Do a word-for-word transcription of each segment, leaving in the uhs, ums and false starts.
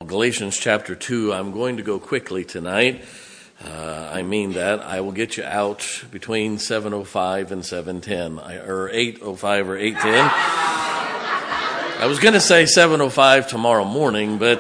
Galatians chapter two. I'm going to go quickly tonight. Uh, I mean that. I will get you out between seven oh five and seven ten, or eight oh five or eight ten. I was going to say seven oh five tomorrow morning, but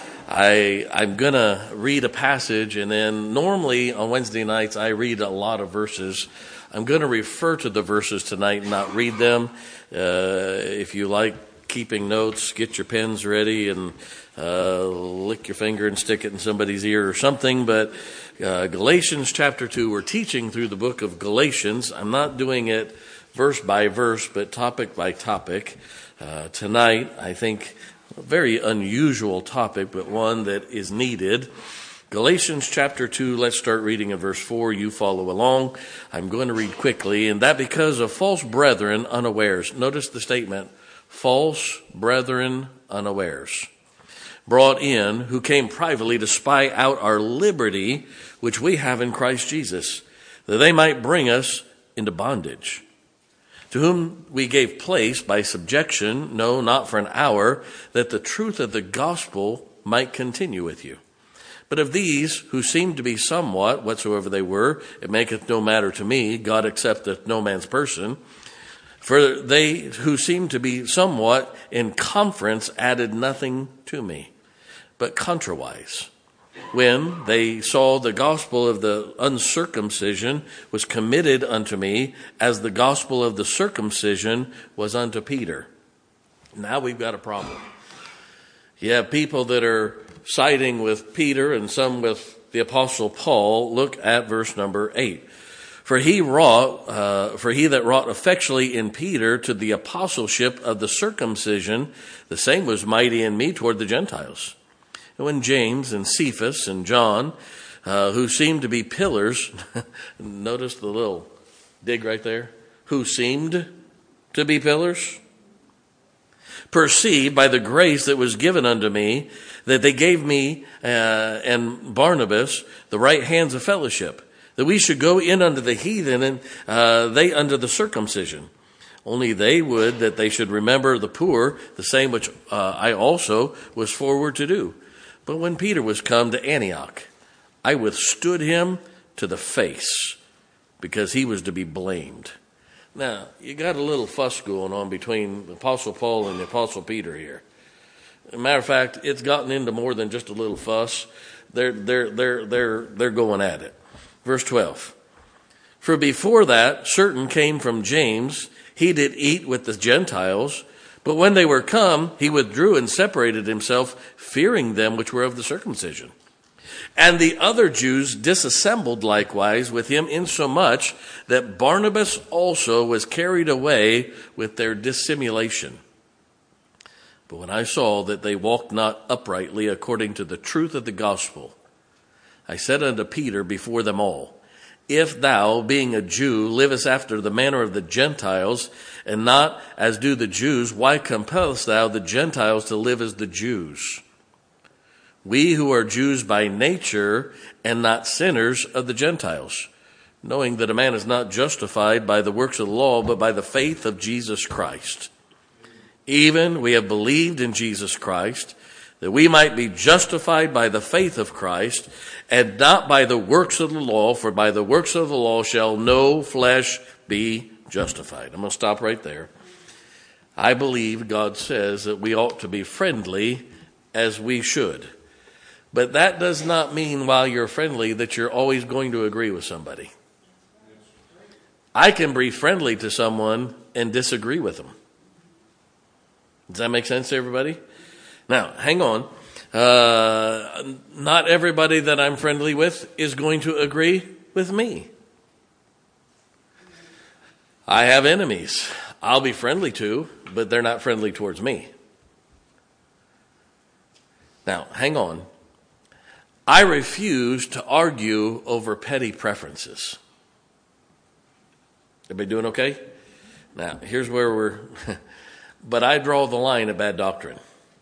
I, I'm going to read a passage, and then normally on Wednesday nights I read a lot of verses. I'm going to refer to the verses tonight and not read them. Uh, if you like keeping notes, get your pens ready and uh, lick your finger and stick it in somebody's ear or something. But uh, Galatians chapter two, we're teaching through the book of Galatians. I'm not doing it verse by verse, but topic by topic. Uh, tonight, I think, a very unusual topic, but one that is needed. Galatians chapter two, let's start reading at verse four. You follow along. I'm going to read quickly. And that because of false brethren unawares. Notice the statement, false brethren unawares. Brought in, who came privately to spy out our liberty, which we have in Christ Jesus, that they might bring us into bondage. To whom we gave place by subjection, no, not for an hour, that the truth of the gospel might continue with you. But of these who seemed to be somewhat, whatsoever they were, it maketh no matter to me, God accepteth no man's person. For they who seemed to be somewhat in conference added nothing to me, but contrawise. When they saw the gospel of the uncircumcision was committed unto me, as the gospel of the circumcision was unto Peter. Now we've got a problem. You have people that are siding with Peter and some with the apostle Paul. Look at verse number eight. For he wrought, uh, for he that wrought effectually in Peter to the apostleship of the circumcision, the same was mighty in me toward the Gentiles. And when James and Cephas and John, uh, who seemed to be pillars, notice the little dig right there, who seemed to be pillars, perceived by the grace that was given unto me, that they gave me uh, and Barnabas the right hands of fellowship, that we should go in unto the heathen and uh, they unto the circumcision. Only they would that they should remember the poor, the same which uh, I also was forward to do. But when Peter was come to Antioch, I withstood him to the face, because he was to be blamed. Now, you got a little fuss going on between the Apostle Paul and the Apostle Peter here. As a matter of fact, it's gotten into more than just a little fuss. They're, they're, they're, they're, they're going at it. Verse twelve. For before that, certain came from James, he did eat with the Gentiles, but when they were come, he withdrew and separated himself, fearing them which were of the circumcision. And the other Jews disassembled likewise with him, insomuch that Barnabas also was carried away with their dissimulation. But when I saw that they walked not uprightly according to the truth of the gospel, I said unto Peter before them all, if thou, being a Jew, livest after the manner of the Gentiles, and not as do the Jews, why compellest thou the Gentiles to live as the Jews? We who are Jews by nature, and not sinners of the Gentiles, knowing that a man is not justified by the works of the law, but by the faith of Jesus Christ. Even we have believed in Jesus Christ, that we might be justified by the faith of Christ, and not by the works of the law, for by the works of the law shall no flesh be justified. I'm going to stop right there. I believe God says that we ought to be friendly as we should. But that does not mean while you're friendly that you're always going to agree with somebody. I can be friendly to someone and disagree with them. Does that make sense to everybody? Now, hang on. Uh, not everybody that I'm friendly with is going to agree with me. I have enemies I'll be friendly to, but they're not friendly towards me. Now, hang on. I refuse to argue over petty preferences. Everybody doing okay? Now, here's where we're... but I draw the line at bad doctrine.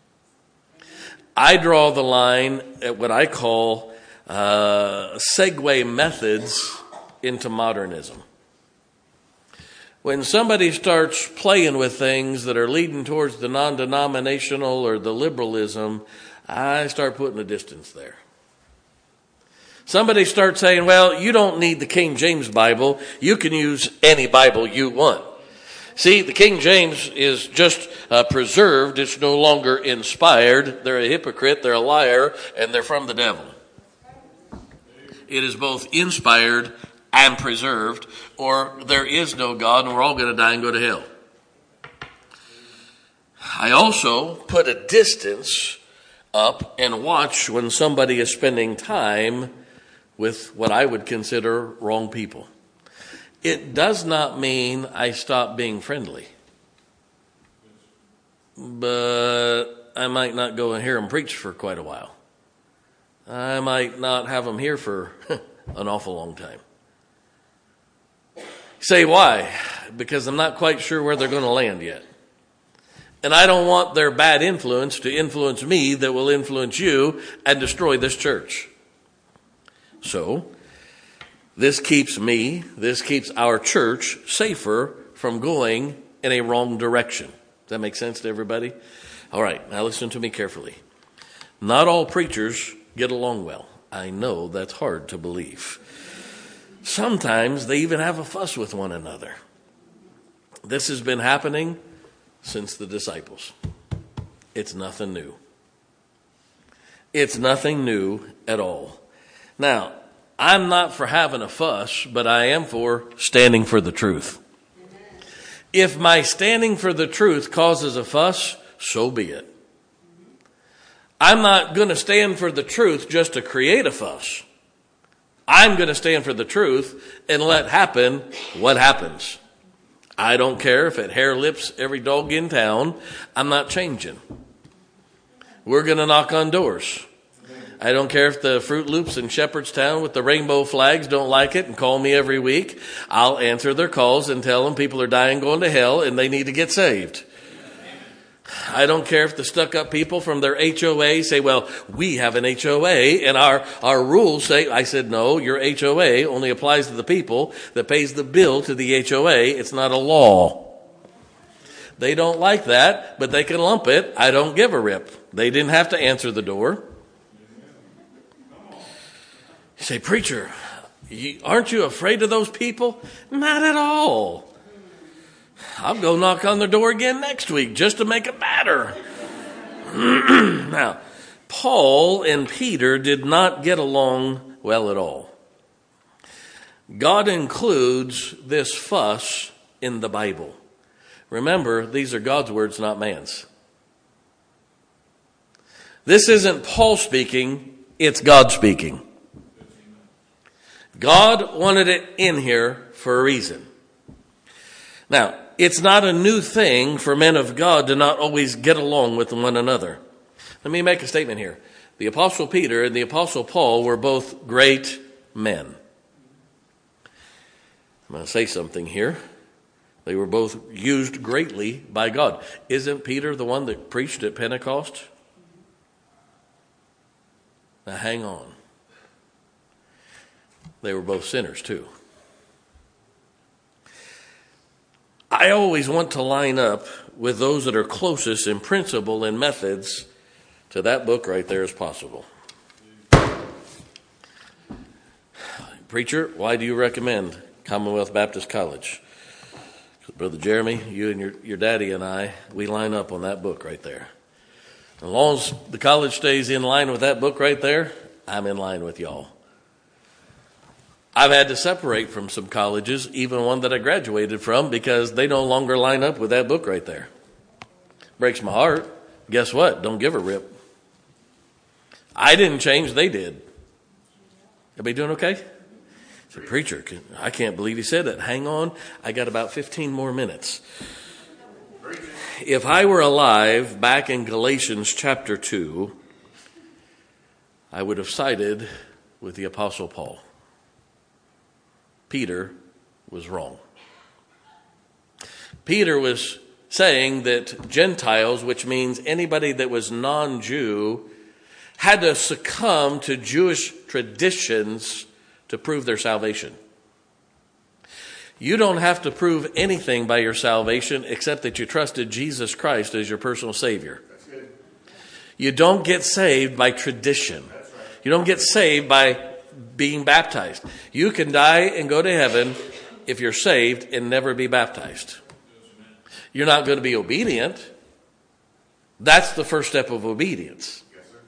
I draw the line at what I call uh, segue methods into modernism. When somebody starts playing with things that are leading towards the non-denominational or the liberalism, I start putting a distance there. Somebody starts saying, well, you don't need the King James Bible. You can use any Bible you want. See, the King James is just uh, preserved. It's no longer inspired. They're a hypocrite, they're a liar, and they're from the devil. It is both inspired and preserved, or there is no God and we're all going to die and go to hell. I also put a distance up and watch when somebody is spending time with what I would consider wrong people. It does not mean I stop being friendly. But I might not go and hear them preach for quite a while. I might not have them here for an awful long time. Say why? Because I'm not quite sure where they're going to land yet. And I don't want their bad influence to influence me that will influence you and destroy this church. So, this keeps me, this keeps our church safer from going in a wrong direction. Does that make sense to everybody? All right, now listen to me carefully. Not all preachers get along well. I know that's hard to believe. Sometimes they even have a fuss with one another. This has been happening since the disciples. It's nothing new. It's nothing new at all. Now, I'm not for having a fuss, but I am for standing for the truth. If my standing for the truth causes a fuss, so be it. I'm not going to stand for the truth just to create a fuss. I'm going to stand for the truth and let happen what happens. I don't care if it hair lips every dog in town. I'm not changing. We're going to knock on doors. I don't care if the Fruit Loops in Shepherdstown with the rainbow flags don't like it and call me every week. I'll answer their calls and tell them people are dying, going to hell, and they need to get saved. I don't care if the stuck-up people from their H O A say, well, we have an H O A, and our, our rules say, I said, no, your H O A only applies to the people that pays the bill to the H O A. It's not a law. They don't like that, but they can lump it. I don't give a rip. They didn't have to answer the door. You say, preacher, you, aren't you afraid of those people? Not at all. I'll go knock on their door again next week just to make it matter. Now, Paul and Peter did not get along well at all. God includes this fuss in the Bible. Remember, these are God's words, not man's. This isn't Paul speaking, it's God speaking. God wanted it in here for a reason. Now, it's not a new thing for men of God to not always get along with one another. Let me make a statement here. The Apostle Peter and the Apostle Paul were both great men. I'm going to say something here. They were both used greatly by God. Isn't Peter the one that preached at Pentecost? Now hang on. They were both sinners too. I always want to line up with those that are closest in principle and methods to that book right there as possible. Preacher, why do you recommend Commonwealth Baptist College? Because Brother Jeremy, you and your, your daddy and I, we line up on that book right there. As long as the college stays in line with that book right there, I'm in line with y'all. I've had to separate from some colleges, even one that I graduated from, because they no longer line up with that book right there. Breaks my heart. Guess what? Don't give a rip. I didn't change, they did. Everybody doing okay? I said, preacher, I can't believe he said that. Hang on, I got about fifteen more minutes. If I were alive back in Galatians chapter two, I would have sided with the Apostle Paul. Peter was wrong. Peter was saying that Gentiles, which means anybody that was non-Jew, had to succumb to Jewish traditions to prove their salvation. You don't have to prove anything by your salvation except that you trusted Jesus Christ as your personal Savior. You don't get saved by tradition. You don't get saved by being baptized. You can die and go to heaven if you're saved and never be baptized. You're not going to be obedient. That's the first step of obedience.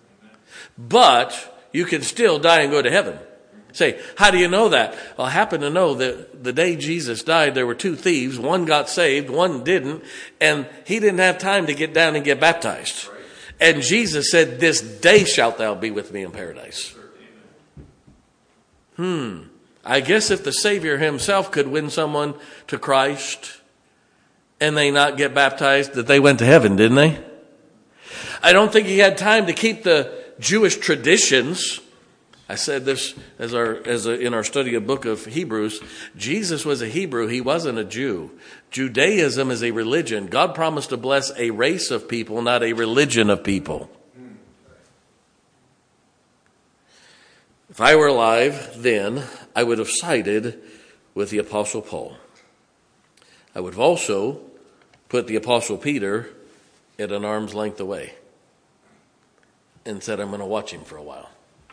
But you can still die and go to heaven. Say, how do you know that? Well, I happen to know that the day Jesus died, there were two thieves. One got saved, one didn't. And he didn't have time to get down and get baptized. And Jesus said, this day shalt thou be with me in paradise. Hmm. I guess if the Savior himself could win someone to Christ and they not get baptized, that they went to heaven, didn't they? I don't think he had time to keep the Jewish traditions. I said this as our as a, in our study of book of Hebrews. Jesus was a Hebrew. He wasn't a Jew. Judaism is a religion. God promised to bless a race of people, not a religion of people. If I were alive then, I would have sided with the Apostle Paul. I would have also put the Apostle Peter at an arm's length away and said, I'm going to watch him for a while.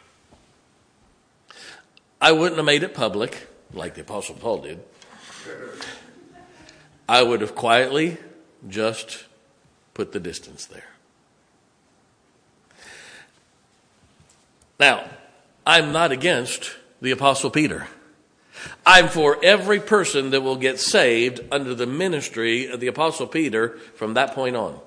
I wouldn't have made it public like the Apostle Paul did. I would have quietly just put the distance there. Now, I'm not against the Apostle Peter. I'm for every person that will get saved under the ministry of the Apostle Peter from that point on.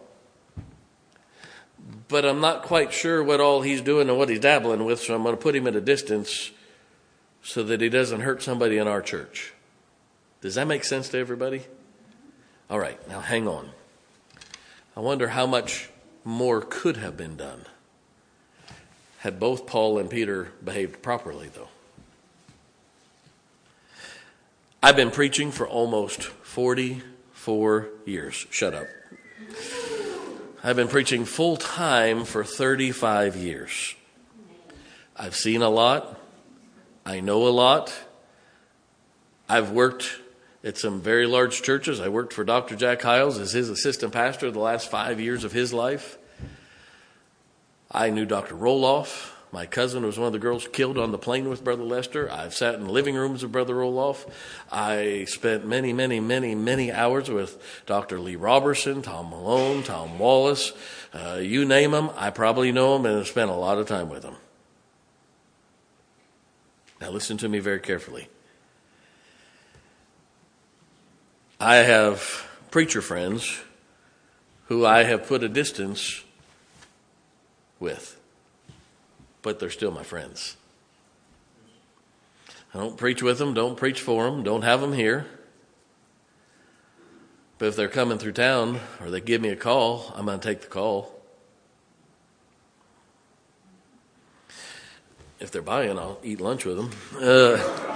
But I'm not quite sure what all he's doing and what he's dabbling with, so I'm going to put him at a distance so that he doesn't hurt somebody in our church. Does that make sense to everybody? All right, now hang on. I wonder how much more could have been done had both Paul and Peter behaved properly, though. I've been preaching for almost forty-four years. Shut up. I've been preaching full time for thirty-five years. I've seen a lot. I know a lot. I've worked at some very large churches. I worked for Doctor Jack Hiles as his assistant pastor the last five years of his life. I knew Doctor Roloff. My cousin was one of the girls killed on the plane with Brother Lester. I've sat in living rooms with Brother Roloff. I spent many, many, many, many hours with Doctor Lee Robertson, Tom Malone, Tom Wallace. Uh, you name them, I probably know them and have spent a lot of time with them. Now listen to me very carefully. I have preacher friends who I have put a distance with, but they're still my friends. I don't preach with them, don't preach for them, don't have them here. But if they're coming through town or they give me a call, I'm going to take the call. If they're buying, I'll eat lunch with them. Uh,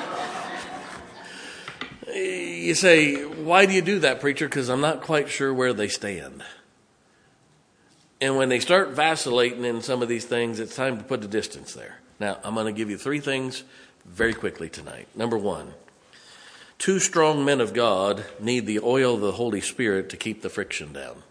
you say, why do you do that, preacher? Because I'm not quite sure where they stand. And when they start vacillating in some of these things, it's time to put a distance there. Now, I'm going to give you three things very quickly tonight. Number one, two strong men of God need the oil of the Holy Spirit to keep the friction down.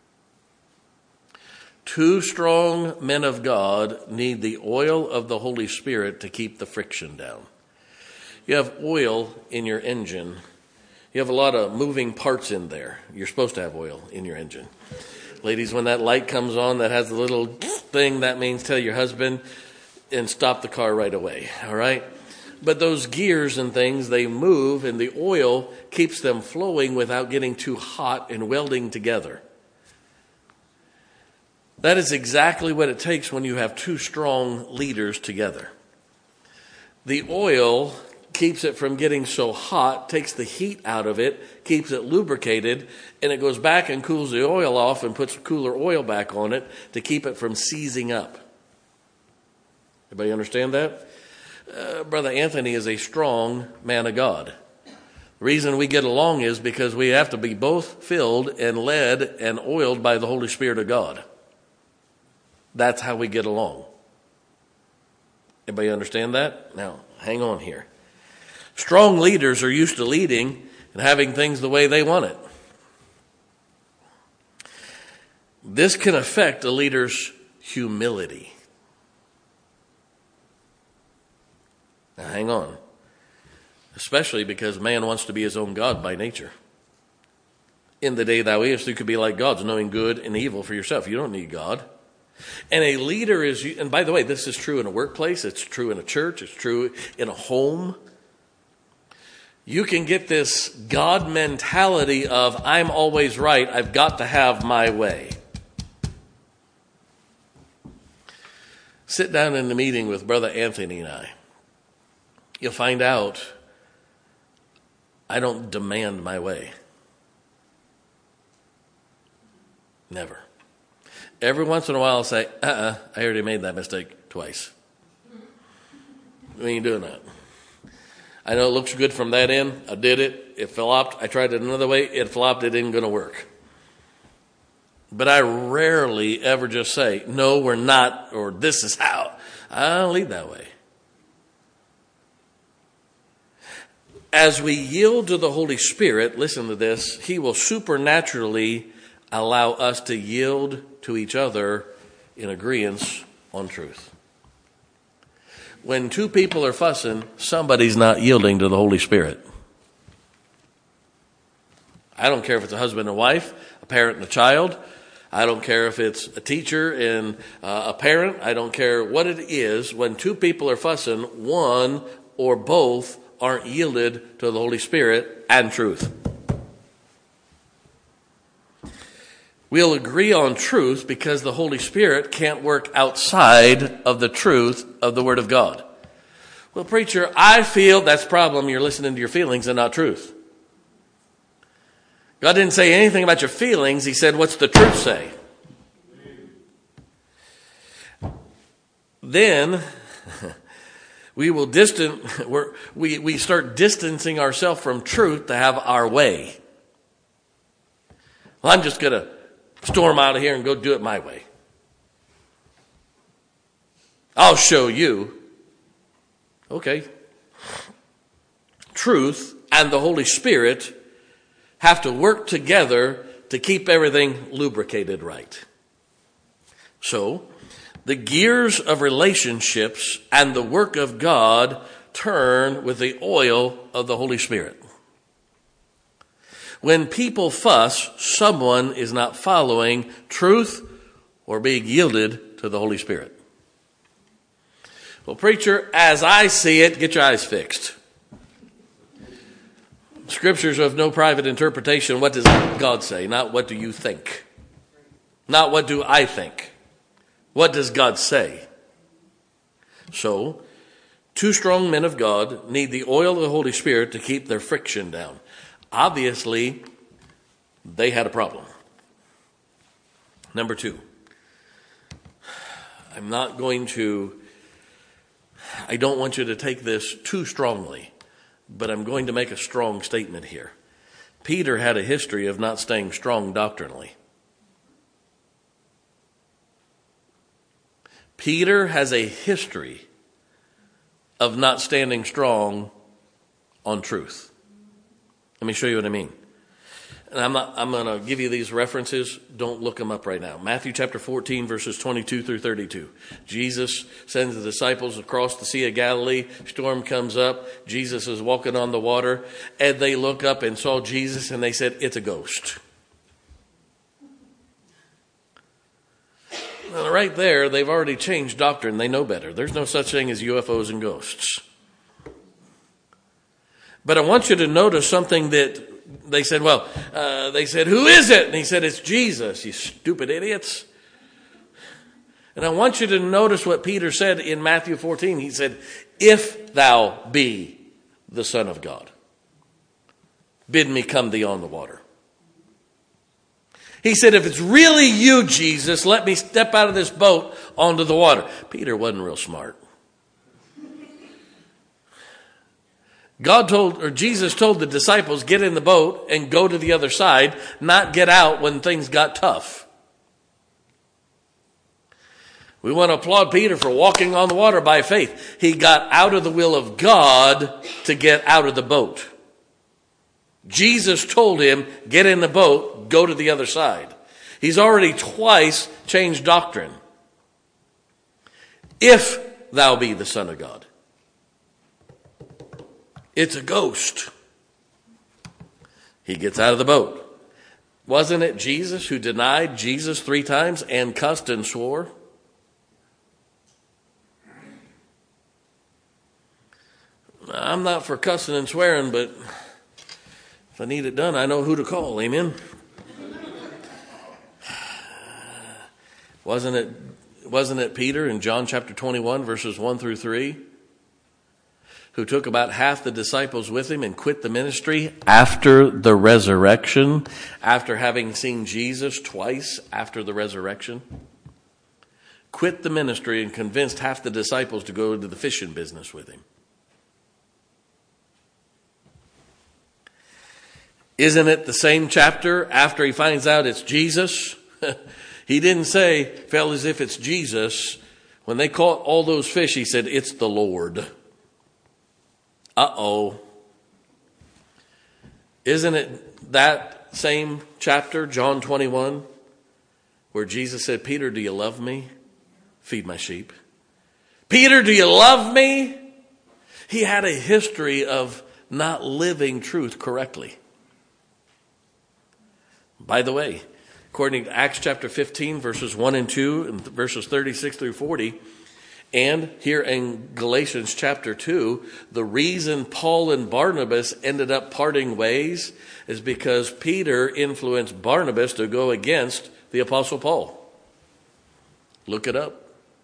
Two strong men of God need the oil of the Holy Spirit to keep the friction down. You have oil in your engine. You have a lot of moving parts in there. You're supposed to have oil in your engine. Ladies, when that light comes on that has a little thing, that means tell your husband and stop the car right away, all right? But those gears and things, they move, and the oil keeps them flowing without getting too hot and welding together. That is exactly what it takes when you have two strong leaders together. The oil keeps it from getting so hot, takes the heat out of it, keeps it lubricated, and it goes back and cools the oil off and puts cooler oil back on it to keep it from seizing up. Everybody understand that? Uh, Brother Anthony is a strong man of God. The reason we get along is because we have to be both filled and led and oiled by the Holy Spirit of God. That's how we get along. Everybody understand that? Now, hang on here. Strong leaders are used to leading and having things the way they want it. This can affect a leader's humility. Now hang on. Especially because man wants to be his own God by nature. In the day thou is, you could be like gods, knowing good and evil for yourself. You don't need God. And a leader is, and by the way, this is true in a workplace, it's true in a church, it's true in a home. You can get this God mentality of, I'm always right, I've got to have my way. Sit down in the meeting with Brother Anthony and I. You'll find out I don't demand my way. Never. Every once in a while I'll say, uh-uh, I already made that mistake twice. We ain't doing that. I know it looks good from that end. I did it. It flopped. I tried it another way. It flopped. It ain't going to work. But I rarely ever just say, no, we're not, or this is how. I don't lead that way. As we yield to the Holy Spirit, listen to this, He will supernaturally allow us to yield to each other in agreement on truth. When two people are fussing, somebody's not yielding to the Holy Spirit. I don't care if it's a husband and wife, a parent and a child. I don't care if it's a teacher and uh, a parent. I don't care what it is. When two people are fussing, one or both aren't yielded to the Holy Spirit and truth. We'll agree on truth because the Holy Spirit can't work outside of the truth of the Word of God. Well, preacher, I feel that's the problem. You're listening to your feelings and not truth. God didn't say anything about your feelings. He said, what's the truth say? Then we will distant, we're, we, we start distancing ourselves from truth to have our way. Well, I'm just going to storm out of here and go do it my way. I'll show you. Okay. Truth and the Holy Spirit have to work together to keep everything lubricated right. So, the gears of relationships and the work of God turn with the oil of the Holy Spirit. When people fuss, someone is not following truth or being yielded to the Holy Spirit. Well, preacher, as I see it, get your eyes fixed. Scriptures of no private interpretation. What does God say? Not what do you think. Not what do I think. What does God say? So, two strong men of God need the oil of the Holy Spirit to keep their friction down. Obviously, they had a problem. Number two, I'm not going to, I don't want you to take this too strongly, but I'm going to make a strong statement here. Peter had a history of not staying strong doctrinally. Peter has a history of not standing strong on truth. Let me show you what I mean. And I'm not, I'm going to give you these references. Don't look them up right now. Matthew chapter fourteen, verses twenty-two through thirty-two. Jesus sends the disciples across the Sea of Galilee. Storm comes up. Jesus is walking on the water. And they look up and saw Jesus and they said, it's a ghost. Well, right there, they've already changed doctrine. They know better. There's no such thing as U F Os and ghosts. But I want you to notice something that they said, well, uh, they said, who is it? And he said, it's Jesus, you stupid idiots. And I want you to notice what Peter said in Matthew fourteen. He said, if thou be the Son of God, bid me come thee on the water. He said, if it's really you, Jesus, let me step out of this boat onto the water. Peter wasn't real smart. God told, or Jesus told the disciples, get in the boat and go to the other side, not get out when things got tough. We want to applaud Peter for walking on the water by faith. He got out of the will of God to get out of the boat. Jesus told him, get in the boat, go to the other side. He's already twice changed doctrine. if thou be the Son of God. It's a ghost. He gets out of the boat. Wasn't it Jesus who denied Jesus three times and cussed and swore? I'm not for cussing and swearing, but if I need it done, I know who to call. Amen. Wasn't it, wasn't it Peter in John chapter twenty-one, verses one through three, who took about half the disciples with him and quit the ministry after the resurrection, after having seen Jesus twice after the resurrection? Quit the ministry and convinced half the disciples to go into the fishing business with him. Isn't it the same chapter after he finds out it's Jesus? He didn't say, fellas, if it's Jesus. When they caught all those fish, he said, it's the Lord. Uh-oh. Isn't it that same chapter, John twenty-one, where Jesus said, Peter, do you love me? Feed my sheep. Peter, do you love me? He had a history of not living truth correctly. By the way, according to Acts chapter fifteen, verses one and two, and verses thirty-six through forty, and here in Galatians chapter two, the reason Paul and Barnabas ended up parting ways is because Peter influenced Barnabas to go against the Apostle Paul. Look it up.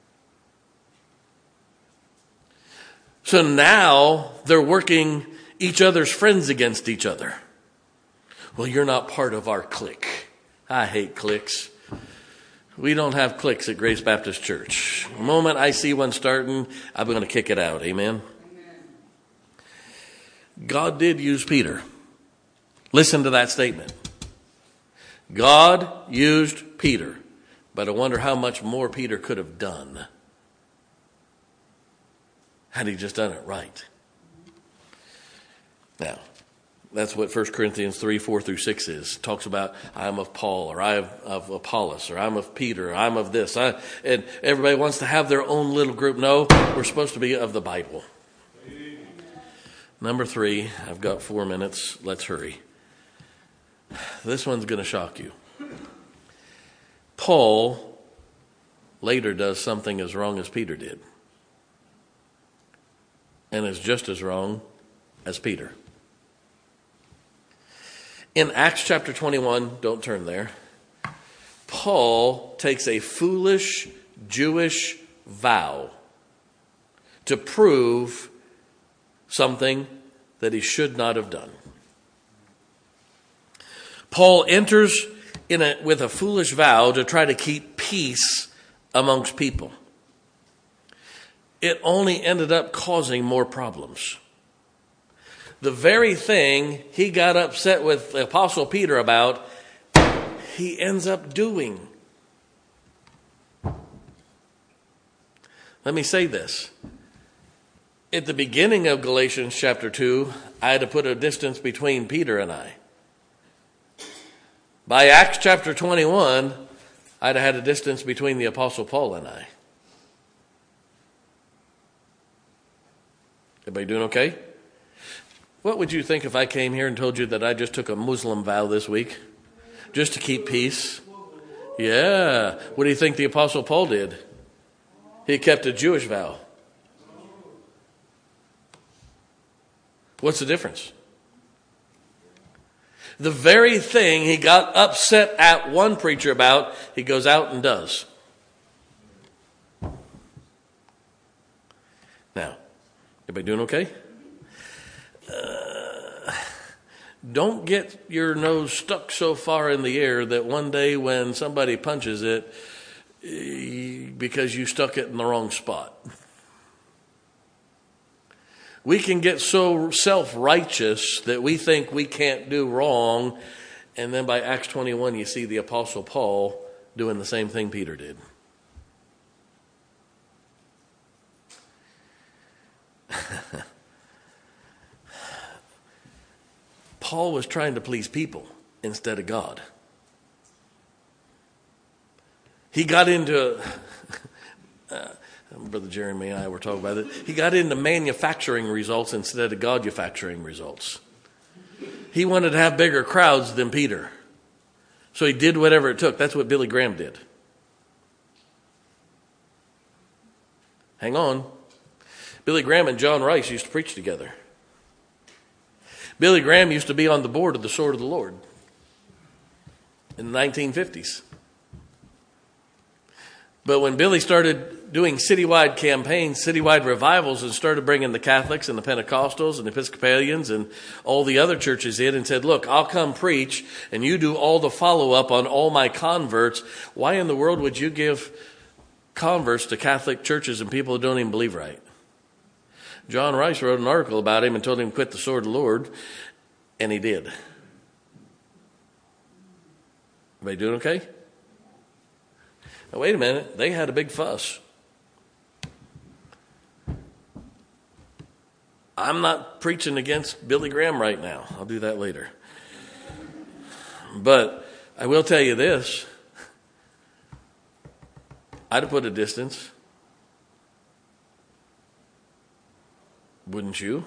So now they're working each other's friends against each other. Well, you're not part of our clique. I hate cliques. We don't have cliques at Grace Baptist Church. The moment I see one starting, I'm going to kick it out. Amen? Amen. God did use Peter. Listen to that statement. God used Peter, but I wonder how much more Peter could have done had he just done it right. Now, that's what First Corinthians three, four through six is. It talks about, I'm of Paul, or I'm of Apollos, or I'm of Peter, or I'm of this. I, and everybody wants to have their own little group. No, we're supposed to be of the Bible. Number three, I've got four minutes. Let's hurry. This one's going to shock you. Paul later does something as wrong as Peter did. And is just as wrong as Peter. In Acts chapter twenty-one, don't turn there, Paul takes a foolish Jewish vow to prove something that he should not have done. Paul enters in a, with a foolish vow to try to keep peace amongst people. It only ended up causing more problems. The very thing he got upset with the Apostle Peter about, he ends up doing. Let me say this. At the beginning of Galatians chapter two, I had to put a distance between Peter and I. By Acts chapter twenty-one, I'd have had a distance between the Apostle Paul and I. Everybody doing okay? What would you think if I came here and told you that I just took a Muslim vow this week? Just to keep peace? Yeah. What do you think the Apostle Paul did? He kept a Jewish vow. What's the difference? The very thing he got upset at one preacher about, he goes out and does. Now, everybody doing okay? Uh, don't get your nose stuck so far in the air that one day when somebody punches it, because you stuck it in the wrong spot. We can get so self-righteous that we think we can't do wrong, and then by Acts twenty-one you see the Apostle Paul doing the same thing Peter did. Paul was trying to please people instead of God. He got into uh, Brother Jeremy and I were talking about it. He got into manufacturing results instead of God-manufacturing results. He wanted to have bigger crowds than Peter. So he did whatever it took. That's what Billy Graham did. Hang on. Billy Graham and John Rice used to preach together. Billy Graham used to be on the board of the Sword of the Lord in the nineteen fifties. But when Billy started doing citywide campaigns, citywide revivals, and started bringing the Catholics and the Pentecostals and the Episcopalians and all the other churches in and said, look, I'll come preach and you do all the follow-up on all my converts. Why in the world would you give converts to Catholic churches and people who don't even believe right? John Rice wrote an article about him and told him to quit the Sword of the Lord, and he did. Everybody doing okay? Now, wait a minute. They had a big fuss. I'm not preaching against Billy Graham right now. I'll do that later. But I will tell you this. I'd have put a distance. Wouldn't you?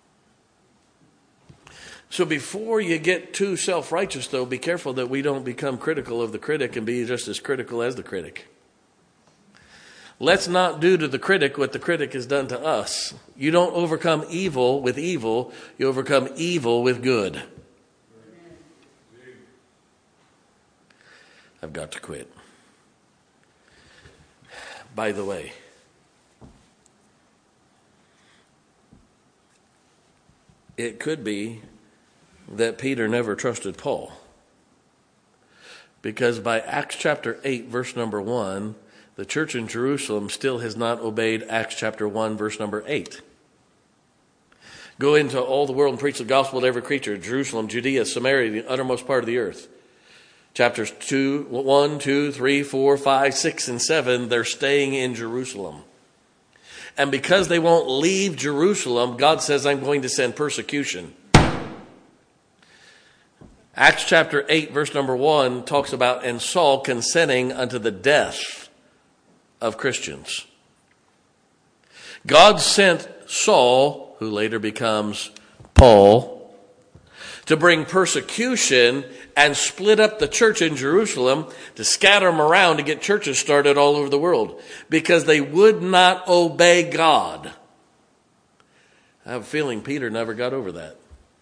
So before you get too self-righteous, though, be careful that we don't become critical of the critic and be just as critical as the critic. Let's not do to the critic what the critic has done to us. You don't overcome evil with evil. You overcome evil with good. I've got to quit. By the way, it could be that Peter never trusted Paul. Because by Acts chapter eight, verse number one, the church in Jerusalem still has not obeyed Acts chapter one, verse number eight. Go into all the world and preach the gospel to every creature. Jerusalem, Judea, Samaria, the uttermost part of the earth. Chapters two, one, two, three, four, five, six, and seven, they're staying in Jerusalem. And because they won't leave Jerusalem, God says, I'm going to send persecution. Acts chapter eight, verse number one, talks about, and Saul consenting unto the death of Christians. God sent Saul, who later becomes Paul, to bring persecution and split up the church in Jerusalem, to scatter them around to get churches started all over the world, because they would not obey God. I have a feeling Peter never got over that.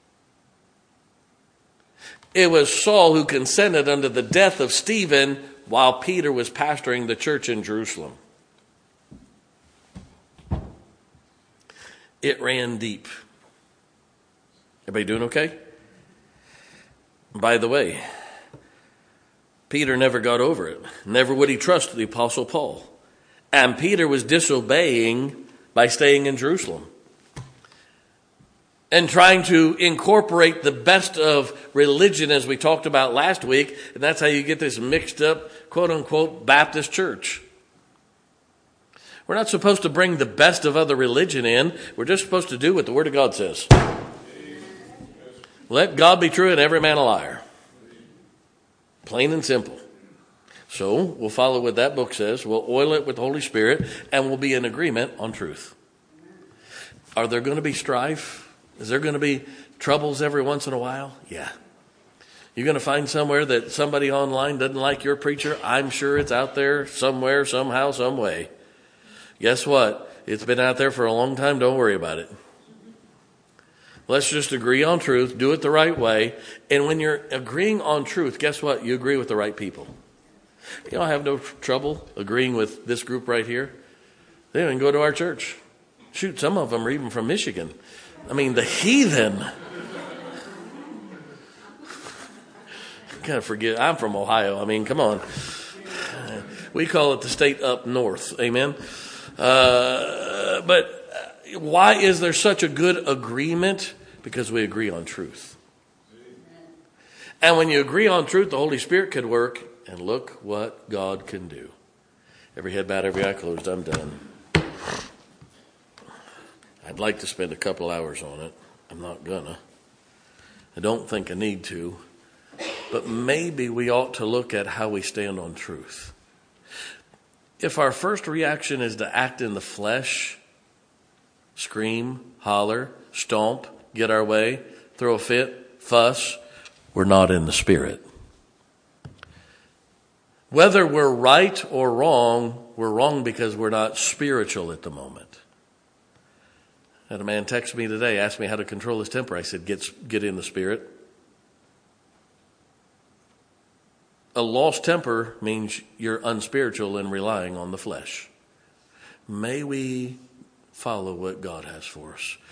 It was Saul who consented unto the death of Stephen while Peter was pastoring the church in Jerusalem. It ran deep. Everybody doing okay? By the way, Peter never got over it. Never would he trust the Apostle Paul. And Peter was disobeying by staying in Jerusalem and trying to incorporate the best of religion, as we talked about last week. And that's how you get this mixed up, quote-unquote, Baptist church. We're not supposed to bring the best of other religion in. We're just supposed to do what the Word of God says. Let God be true and every man a liar. Plain and simple. So we'll follow what that book says. We'll oil it with the Holy Spirit, and we'll be in agreement on truth. Are there going to be strife? Is there going to be troubles every once in a while? Yeah. You're going to find somewhere that somebody online doesn't like your preacher? I'm sure it's out there somewhere, somehow, some way. Guess what? It's been out there for a long time. Don't worry about it. Let's just agree on truth, do it the right way. And when you're agreeing on truth, guess what? You agree with the right people. You don't have no trouble agreeing with this group right here. They don't even go to our church. Shoot, some of them are even from Michigan. I mean, the heathen. Gotta forget, I'm from Ohio. I mean, come on. We call it the state up north. Amen. Uh, but why is there such a good agreement? Because we agree on truth. And when you agree on truth, the Holy Spirit can work. And look what God can do. Every head bowed, every eye closed. I'm done. I'd like to spend a couple hours on it. I'm not gonna. I don't think I need to. But maybe we ought to look at how we stand on truth. If our first reaction is to act in the flesh, scream, holler, stomp, get our way, throw a fit, fuss, we're not in the Spirit. Whether we're right or wrong, we're wrong because we're not spiritual at the moment. I had a man text me today, asked me how to control his temper. I said, get, get in the Spirit. A lost temper means you're unspiritual and relying on the flesh. May we follow what God has for us.